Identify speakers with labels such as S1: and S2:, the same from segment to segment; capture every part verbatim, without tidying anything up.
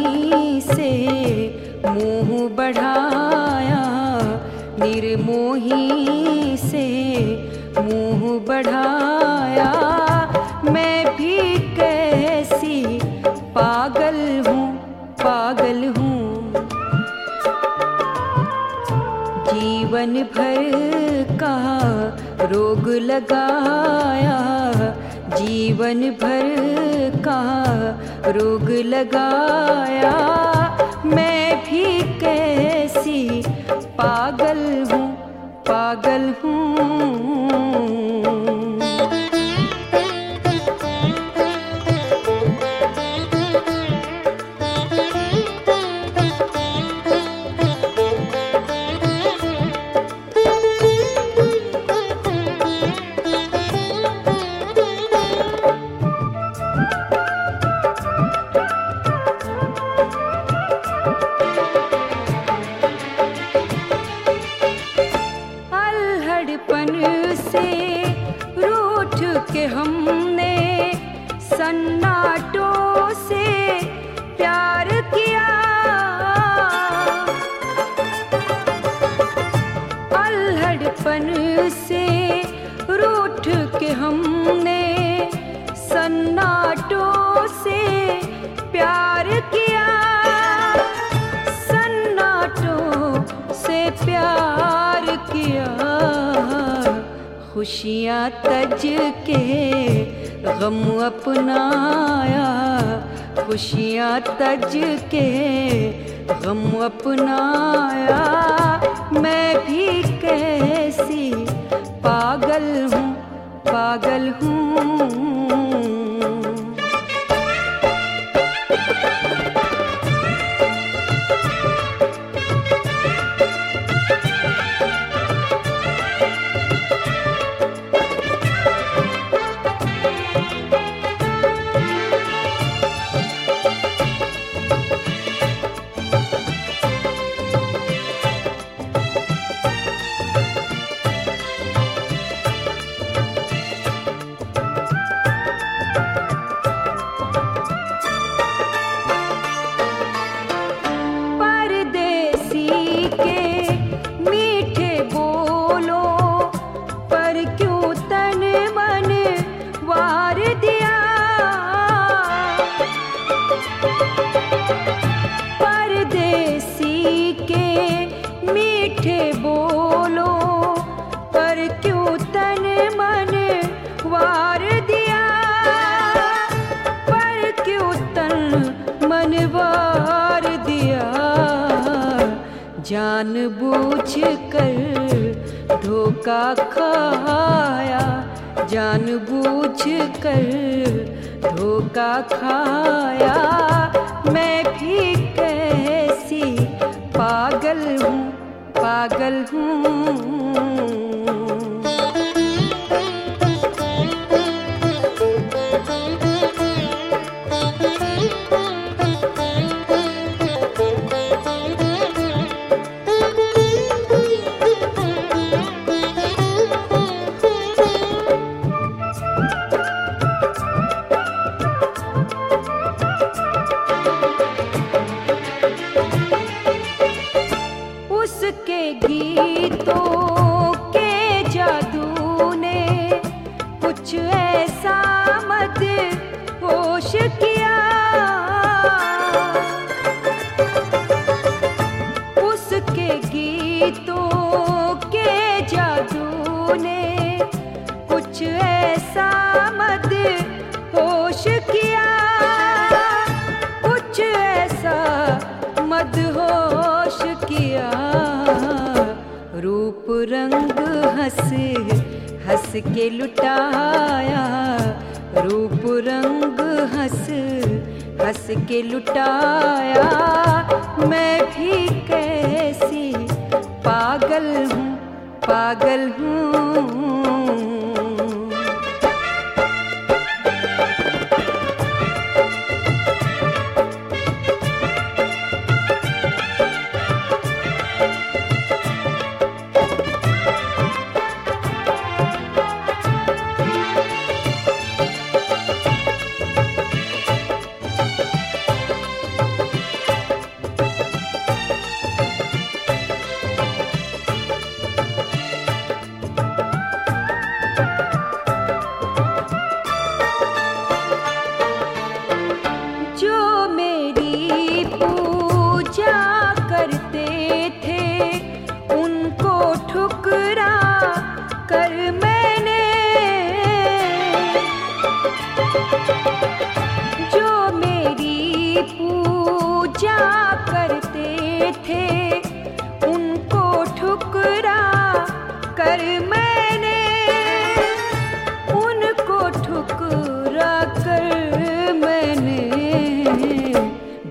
S1: से मुंह बढ़ाया, निर्मोही से मुंह बढ़ाया। मैं भी कैसी पागल हूँ, पागल हूँ। जीवन भर का रोग लगाया, जीवन भर का रोग लगाया। मैं भी कैसी पागल हूँ, पागल हूँ। के हमने सन्नाटों से प्यार किया, अल्हड़पन से रूठ के हमने सन्नाटों से प्यार किया, सन्नाटों से प्यार किया। खुशियाँ तज के गम अपनाया, खुशियाँ तज के गम अपनाया। मैं भी कैसी पागल हूँ, पागल हूँ। परदेसी के मीठे बोलो पर क्यों तन मन वार दिया, पर क्यों तन मन वार दिया। जानबूझ कर धोखा खाया, जानबूझ कर धोखा खाया। मैं भी कैसी पागल हूँ, पागल हूँ। उसके गीतों के जादू ने कुछ ऐसा मत होश किया, उसके गीतों के जादू ने कुछ ऐसा मत होश किया, कुछ ऐसा मत होश किया। रूप रंग हंस हंस के लुटाया, रूप रंग हंस हंस के लुटाया। मैं भी कैसी पागल हूँ, पागल हूँ।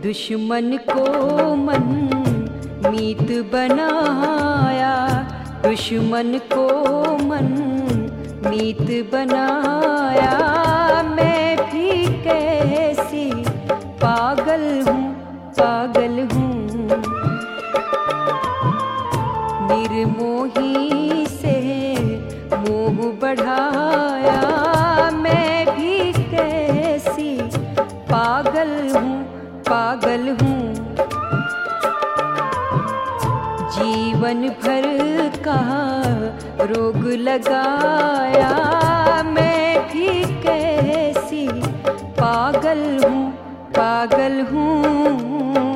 S1: दुश्मन को मन मीत बनाया, दुश्मन को मन मीत बनाया। मैं भी कैसी पागल हूँ, पागल हूँ, निर्मोही से मोह बढ़ाया। मैं भी कैसी पागल हूँ, पागल हूँ, जीवन भर का रोग लगाया। मैं भी कैसी पागल हूँ, पागल हूँ।